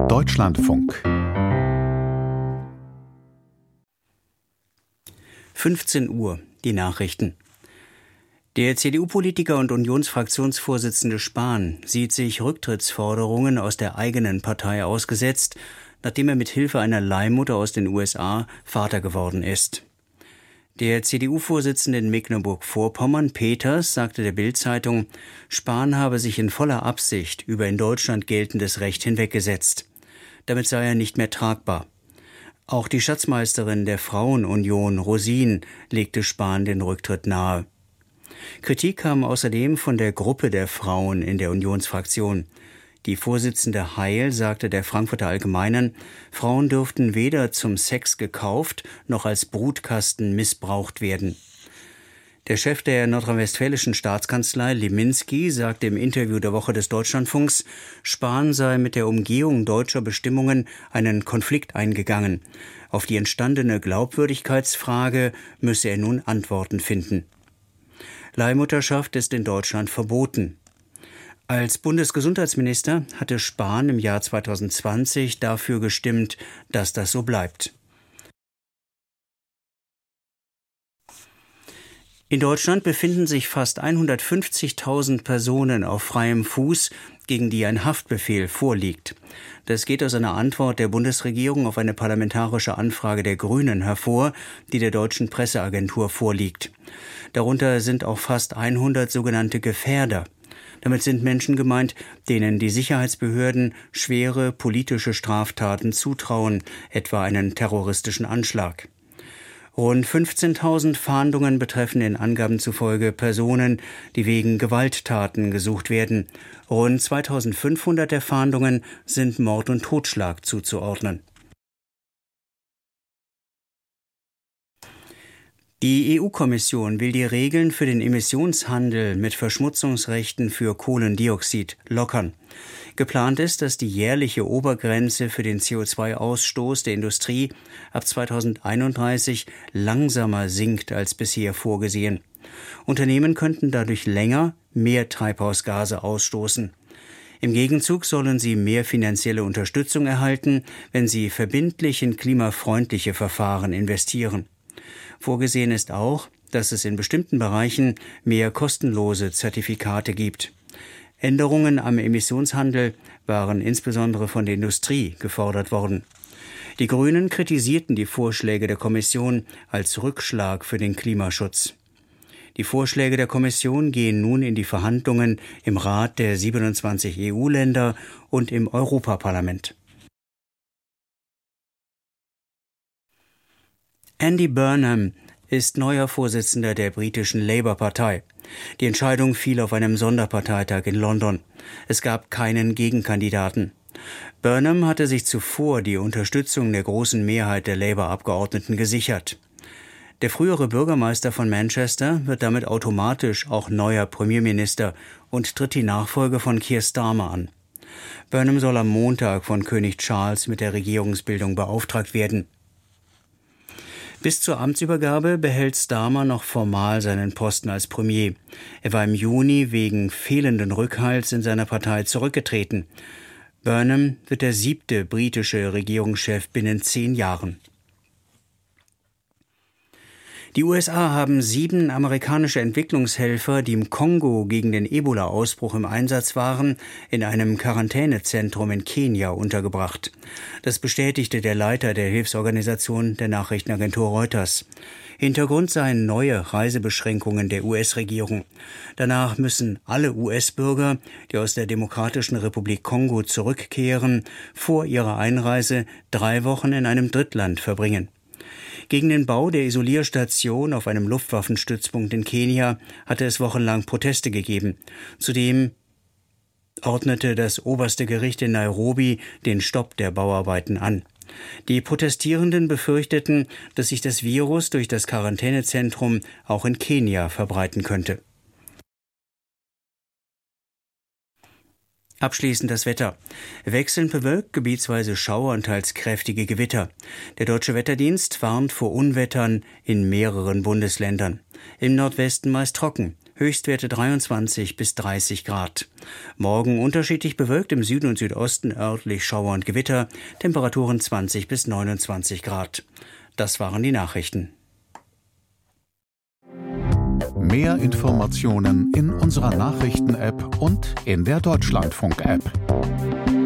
Deutschlandfunk 15 Uhr, die Nachrichten. Der CDU-Politiker und Unionsfraktionsvorsitzende Spahn sieht sich Rücktrittsforderungen aus der eigenen Partei ausgesetzt, nachdem er mit Hilfe einer Leihmutter aus den USA Vater geworden ist. Der CDU-Vorsitzende in Mecklenburg-Vorpommern, Peters, sagte der Bild-Zeitung, Spahn habe sich in voller Absicht über in Deutschland geltendes Recht hinweggesetzt. Damit sei er nicht mehr tragbar. Auch die Schatzmeisterin der Frauenunion, Rosin, legte Spahn den Rücktritt nahe. Kritik kam außerdem von der Gruppe der Frauen in der Unionsfraktion. Die Vorsitzende Heil sagte der Frankfurter Allgemeinen, Frauen dürften weder zum Sex gekauft noch als Brutkasten missbraucht werden. Der Chef der nordrhein-westfälischen Staatskanzlei, Liminski, sagte im Interview der Woche des Deutschlandfunks, Spahn sei mit der Umgehung deutscher Bestimmungen einen Konflikt eingegangen. Auf die entstandene Glaubwürdigkeitsfrage müsse er nun Antworten finden. Leihmutterschaft ist in Deutschland verboten. Als Bundesgesundheitsminister hatte Spahn im Jahr 2020 dafür gestimmt, dass das so bleibt. In Deutschland befinden sich fast 150.000 Personen auf freiem Fuß, gegen die ein Haftbefehl vorliegt. Das geht aus einer Antwort der Bundesregierung auf eine parlamentarische Anfrage der Grünen hervor, die der deutschen Presseagentur vorliegt. Darunter sind auch fast 100 sogenannte Gefährder. Damit sind Menschen gemeint, denen die Sicherheitsbehörden schwere politische Straftaten zutrauen, etwa einen terroristischen Anschlag. Rund 15.000 Fahndungen betreffen den Angaben zufolge Personen, die wegen Gewalttaten gesucht werden. Rund 2.500 der Fahndungen sind Mord und Totschlag zuzuordnen. Die EU-Kommission will die Regeln für den Emissionshandel mit Verschmutzungsrechten für Kohlendioxid lockern. Geplant ist, dass die jährliche Obergrenze für den CO2-Ausstoß der Industrie ab 2031 langsamer sinkt als bisher vorgesehen. Unternehmen könnten dadurch länger mehr Treibhausgase ausstoßen. Im Gegenzug sollen sie mehr finanzielle Unterstützung erhalten, wenn sie verbindlich in klimafreundliche Verfahren investieren. Vorgesehen ist auch, dass es in bestimmten Bereichen mehr kostenlose Zertifikate gibt. Änderungen am Emissionshandel waren insbesondere von der Industrie gefordert worden. Die Grünen kritisierten die Vorschläge der Kommission als Rückschlag für den Klimaschutz. Die Vorschläge der Kommission gehen nun in die Verhandlungen im Rat der 27 EU-Länder und im Europaparlament. Andy Burnham ist neuer Vorsitzender der britischen Labour-Partei. Die Entscheidung fiel auf einem Sonderparteitag in London. Es gab keinen Gegenkandidaten. Burnham hatte sich zuvor die Unterstützung der großen Mehrheit der Labour-Abgeordneten gesichert. Der frühere Bürgermeister von Manchester wird damit automatisch auch neuer Premierminister und tritt die Nachfolge von Keir Starmer an. Burnham soll am Montag von König Charles mit der Regierungsbildung beauftragt werden. Bis zur Amtsübergabe behält Starmer noch formal seinen Posten als Premier. Er war im Juni wegen fehlenden Rückhalts in seiner Partei zurückgetreten. Burnham wird der 7. britische Regierungschef binnen 10 Jahren. Die USA haben 7 amerikanische Entwicklungshelfer, die im Kongo gegen den Ebola-Ausbruch im Einsatz waren, in einem Quarantänezentrum in Kenia untergebracht. Das bestätigte der Leiter der Hilfsorganisation der Nachrichtenagentur Reuters. Hintergrund seien neue Reisebeschränkungen der US-Regierung. Danach müssen alle US-Bürger, die aus der Demokratischen Republik Kongo zurückkehren, vor ihrer Einreise 3 Wochen in einem Drittland verbringen. Gegen den Bau der Isolierstation auf einem Luftwaffenstützpunkt in Kenia hatte es wochenlang Proteste gegeben. Zudem ordnete das oberste Gericht in Nairobi den Stopp der Bauarbeiten an. Die Protestierenden befürchteten, dass sich das Virus durch das Quarantänezentrum auch in Kenia verbreiten könnte. Abschließend das Wetter. Wechselnd bewölkt, gebietsweise Schauer und teils kräftige Gewitter. Der Deutsche Wetterdienst warnt vor Unwettern in mehreren Bundesländern. Im Nordwesten meist trocken. Höchstwerte 23 bis 30 Grad. Morgen unterschiedlich bewölkt, im Süden und Südosten örtlich Schauer und Gewitter, Temperaturen 20 bis 29 Grad. Das waren die Nachrichten. Mehr Informationen in unserer Nachrichten-App und in der Deutschlandfunk-App.